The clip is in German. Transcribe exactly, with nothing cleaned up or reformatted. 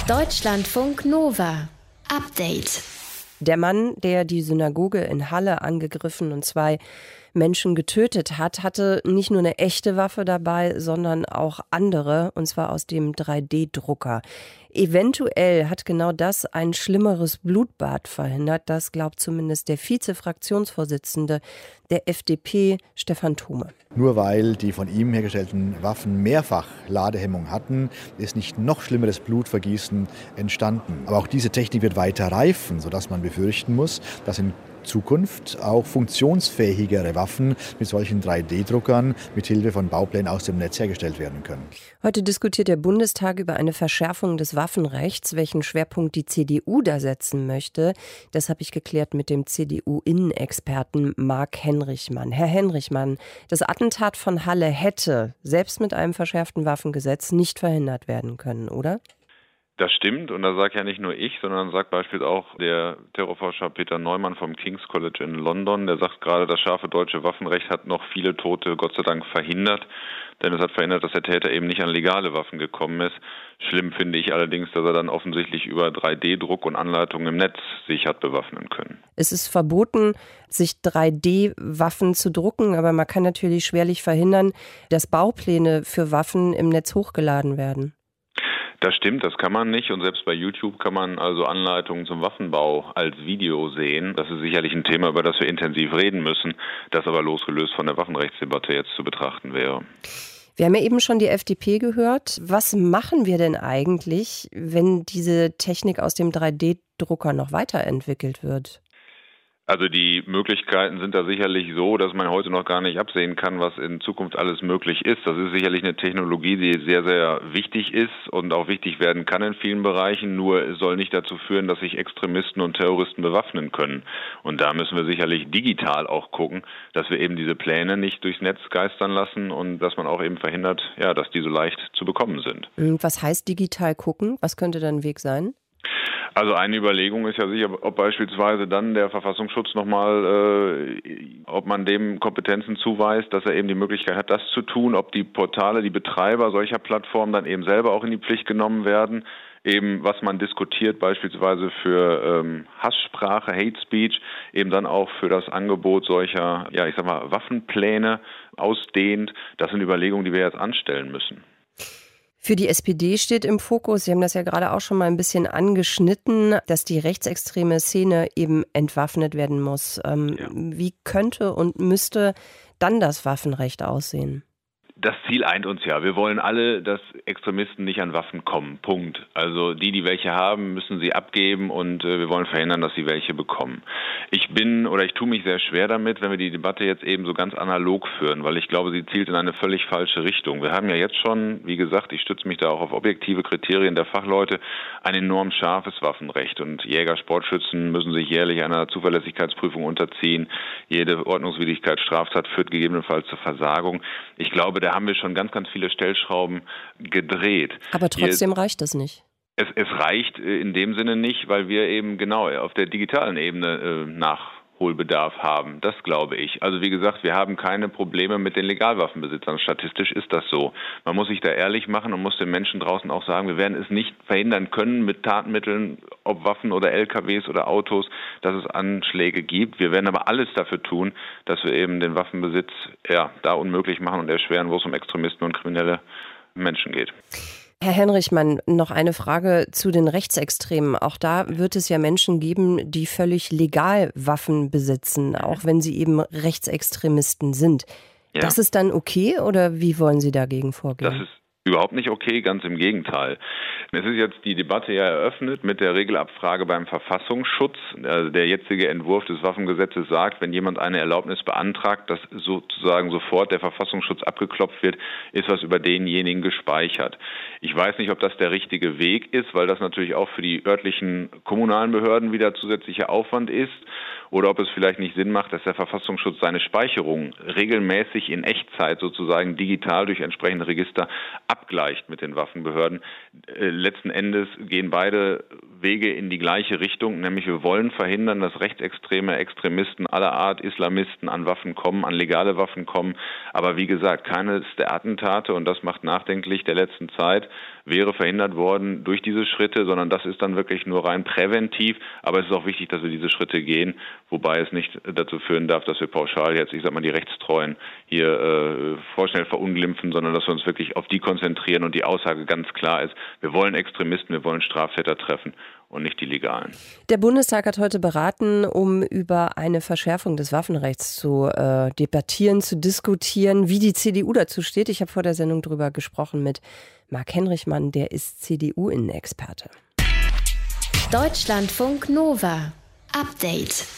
Deutschlandfunk Nova. Update. Der Mann, der die Synagoge in Halle angegriffen und zwei Menschen getötet hat, hatte nicht nur eine echte Waffe dabei, sondern auch andere, und zwar aus dem drei D Drucker. Eventuell hat genau das ein schlimmeres Blutbad verhindert. Das glaubt zumindest der Vize-Fraktionsvorsitzende der F D P, Stefan Thome. Nur weil die von ihm hergestellten Waffen mehrfach Ladehemmung hatten, ist nicht noch schlimmeres Blutvergießen entstanden. Aber auch diese Technik wird weiter reifen, sodass man befürchten muss, dass in Zukunft auch funktionsfähigere Waffen mit solchen drei D Druckern mit Hilfe von Bauplänen aus dem Netz hergestellt werden können. Heute diskutiert der Bundestag über eine Verschärfung des Waffenrechts, welchen Schwerpunkt die C D U da setzen möchte. Das habe ich geklärt mit dem C D U-Innenexperten Marc Henrichmann. Herr Henrichmann, das Attentat von Halle hätte, selbst mit einem verschärften Waffengesetz, nicht verhindert werden können, oder? Das stimmt, und da sagt ja nicht nur ich, sondern sagt beispielsweise auch der Terrorforscher Peter Neumann vom King's College in London. Der sagt gerade, das scharfe deutsche Waffenrecht hat noch viele Tote Gott sei Dank verhindert, denn es hat verhindert, dass der Täter eben nicht an legale Waffen gekommen ist. Schlimm finde ich allerdings, dass er dann offensichtlich über drei D Druck und Anleitungen im Netz sich hat bewaffnen können. Es ist verboten, sich drei D Waffen zu drucken, aber man kann natürlich schwerlich verhindern, dass Baupläne für Waffen im Netz hochgeladen werden. Das stimmt, das kann man nicht, und selbst bei YouTube kann man also Anleitungen zum Waffenbau als Video sehen. Das ist sicherlich ein Thema, über das wir intensiv reden müssen, das aber losgelöst von der Waffenrechtsdebatte jetzt zu betrachten wäre. Wir haben ja eben schon die F D P gehört. Was machen wir denn eigentlich, wenn diese Technik aus dem drei D Drucker noch weiterentwickelt wird? Also die Möglichkeiten sind da sicherlich so, dass man heute noch gar nicht absehen kann, was in Zukunft alles möglich ist. Das ist sicherlich eine Technologie, die sehr, sehr wichtig ist und auch wichtig werden kann in vielen Bereichen. Nur es soll nicht dazu führen, dass sich Extremisten und Terroristen bewaffnen können. Und da müssen wir sicherlich digital auch gucken, dass wir eben diese Pläne nicht durchs Netz geistern lassen und dass man auch eben verhindert, ja, dass die so leicht zu bekommen sind. Was heißt digital gucken? Was könnte da ein Weg sein? Also eine Überlegung ist ja sicher, ob beispielsweise dann der Verfassungsschutz nochmal, äh, ob man dem Kompetenzen zuweist, dass er eben die Möglichkeit hat, das zu tun, ob die Portale, die Betreiber solcher Plattformen dann eben selber auch in die Pflicht genommen werden, eben was man diskutiert beispielsweise für ähm, Hasssprache, Hate Speech, eben dann auch für das Angebot solcher, ja ich sag mal, Waffenpläne ausdehnt. Das sind Überlegungen, die wir jetzt anstellen müssen. Für die S P D steht im Fokus, Sie haben das ja gerade auch schon mal ein bisschen angeschnitten, dass die rechtsextreme Szene eben entwaffnet werden muss. Ähm, ja. Wie könnte und müsste dann das Waffenrecht aussehen? Das Ziel eint uns ja. Wir wollen alle, dass Extremisten nicht an Waffen kommen. Punkt. Also die, die welche haben, müssen sie abgeben, und äh, wir wollen verhindern, dass sie welche bekommen. Ich bin oder ich tue mich sehr schwer damit, wenn wir die Debatte jetzt eben so ganz analog führen, weil ich glaube, sie zielt in eine völlig falsche Richtung. Wir haben ja jetzt schon, wie gesagt, ich stütze mich da auch auf objektive Kriterien der Fachleute, ein enorm scharfes Waffenrecht, und Jäger, Sportschützen müssen sich jährlich einer Zuverlässigkeitsprüfung unterziehen. Jede Ordnungswidrigkeit, Straftat führt gegebenenfalls zur Versagung. Ich glaube, da haben wir schon ganz, ganz viele Stellschrauben gedreht. Aber trotzdem Hier, reicht das nicht. Es, es reicht in dem Sinne nicht, weil wir eben genau auf der digitalen Ebene äh, Nachholbedarf haben. Das glaube ich. Also wie gesagt, wir haben keine Probleme mit den Legalwaffenbesitzern. Statistisch ist das so. Man muss sich da ehrlich machen und muss den Menschen draußen auch sagen, wir werden es nicht verhindern können mit Tatmitteln, ob Waffen oder L K Ws oder Autos, dass es Anschläge gibt. Wir werden aber alles dafür tun, dass wir eben den Waffenbesitz ja, da unmöglich machen und erschweren, wo es um Extremisten und kriminelle Menschen geht. Herr Henrichmann, noch eine Frage zu den Rechtsextremen. Auch da wird es ja Menschen geben, die völlig legal Waffen besitzen, auch wenn sie eben Rechtsextremisten sind. Ja. Das ist dann okay, oder wie wollen Sie dagegen vorgehen? Das ist überhaupt nicht okay, ganz im Gegenteil. Es ist jetzt die Debatte ja eröffnet mit der Regelabfrage beim Verfassungsschutz. Also der jetzige Entwurf des Waffengesetzes sagt, wenn jemand eine Erlaubnis beantragt, dass sozusagen sofort der Verfassungsschutz abgeklopft wird, ist was über denjenigen gespeichert. Ich weiß nicht, ob das der richtige Weg ist, weil das natürlich auch für die örtlichen kommunalen Behörden wieder zusätzlicher Aufwand ist. Oder ob es vielleicht nicht Sinn macht, dass der Verfassungsschutz seine Speicherung regelmäßig in Echtzeit sozusagen digital durch entsprechende Register abgleicht mit den Waffenbehörden. Letzten Endes gehen beide Wege in die gleiche Richtung, nämlich wir wollen verhindern, dass rechtsextreme Extremisten aller Art, Islamisten an Waffen kommen, an legale Waffen kommen. Aber wie gesagt, keines der Attentate, und das macht nachdenklich, der letzten Zeit wäre verhindert worden durch diese Schritte, sondern das ist dann wirklich nur rein präventiv. Aber es ist auch wichtig, dass wir diese Schritte gehen, wobei es nicht dazu führen darf, dass wir pauschal jetzt, ich sag mal, die Rechtstreuen hier äh, vorschnell verunglimpfen, sondern dass wir uns wirklich auf die konzentrieren und die Aussage ganz klar ist, wir wollen Extremisten, wir wollen Straftäter treffen und nicht die Legalen. Der Bundestag hat heute beraten, um über eine Verschärfung des Waffenrechts zu äh, debattieren, zu diskutieren, wie die C D U dazu steht. Ich habe vor der Sendung darüber gesprochen mit Marc Henrichmann, der ist C D U-Innenexperte. Deutschlandfunk Nova. Update.